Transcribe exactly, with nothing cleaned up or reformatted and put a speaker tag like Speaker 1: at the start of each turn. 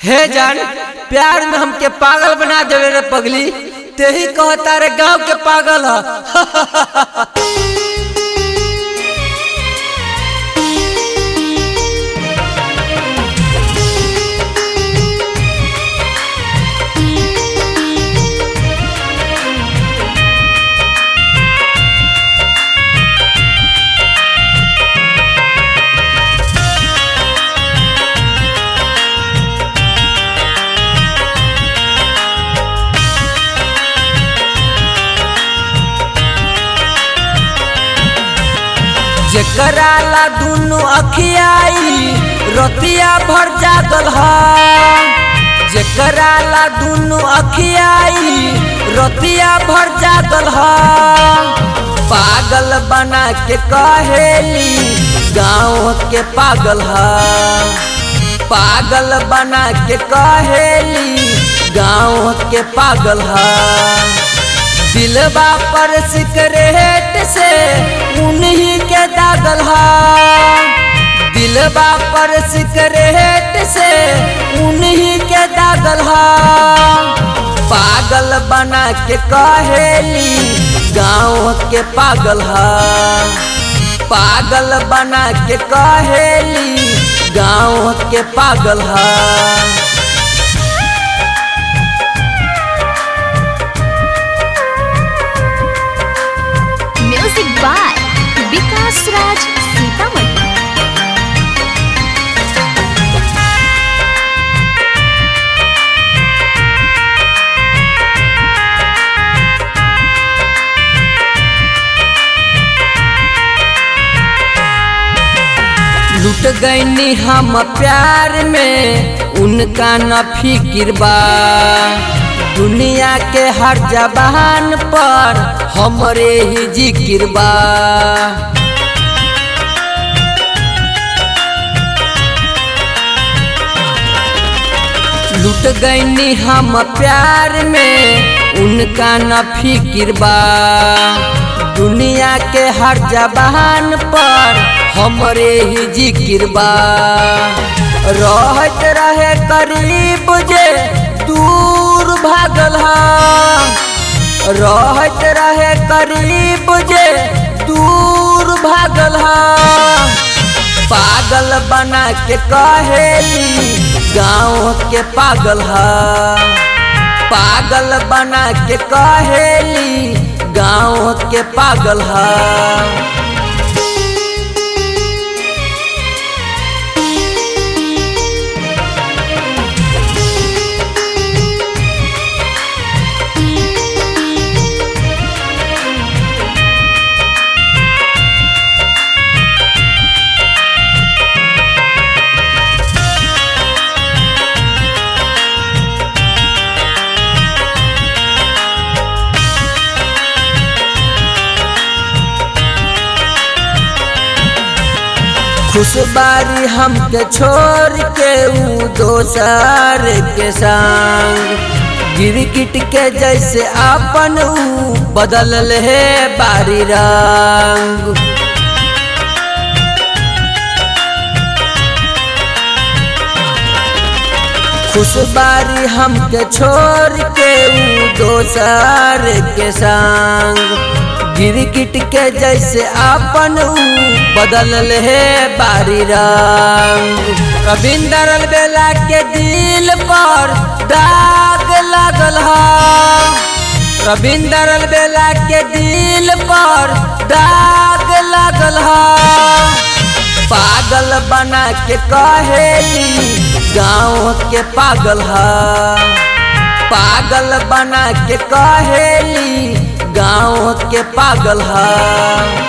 Speaker 1: हे जान प्यार में हमके पागल बना देवे रे पगली, तेही कहता रे गाँव के पागल ह। जेकरा ला दुनु अखियाई रतिया भर जागल ह, जेकरा ला दुनु अखियाई रतिया भर जागल ह। पागल बना के कहेली गाँव के पागल ह, पागल बना के कहेली गाँव के पागल ह। दिलवा पर सिकरेट से उन्हीं के दागल हा, दिलवा पर सिकरेट से उन्हीं के दागल हा। पागल बना के कहेली गाँव के पागल हा, पागल बना के कहेली गाँव के पागल हा।
Speaker 2: Music by Vikas Raj Sitamarhi.
Speaker 1: लुट गईनी हम प्यार में उनका न फिक्र बा, दुनिया के हर जबान पर हमरे ही जिक्र बा। लुट गईनी हम प्यार में उनका न फिक्र बा, दुनिया के हर जबान पर हमरे ही जिक्र बा। रहत रहे करीब जे दूर भागल हा, रहत रहे करीब जे दूर भागल हा। पागल बना के कहेली गाँव के पागल हा, पागल बना के कहेली गाँव के पागल हा। खुशबारी हमके छोड़ के ऊ दोसर के संग गिरगिट के जैसे अपन ऊ बदल है बारी रंग। खुशबारी हमके छोड़ के ऊ दोसर के संग गिरगिट के जैसे अपन ऊ बदल है बारी रंग। रविंदर बेला के दिल पर दाग लगल हा, रविंदर बेला के दिल पर दाग लगल हा। पागल बना के कहेली गाँव के पागल हा, पागल बना के कहेली गाँव के पागल हा।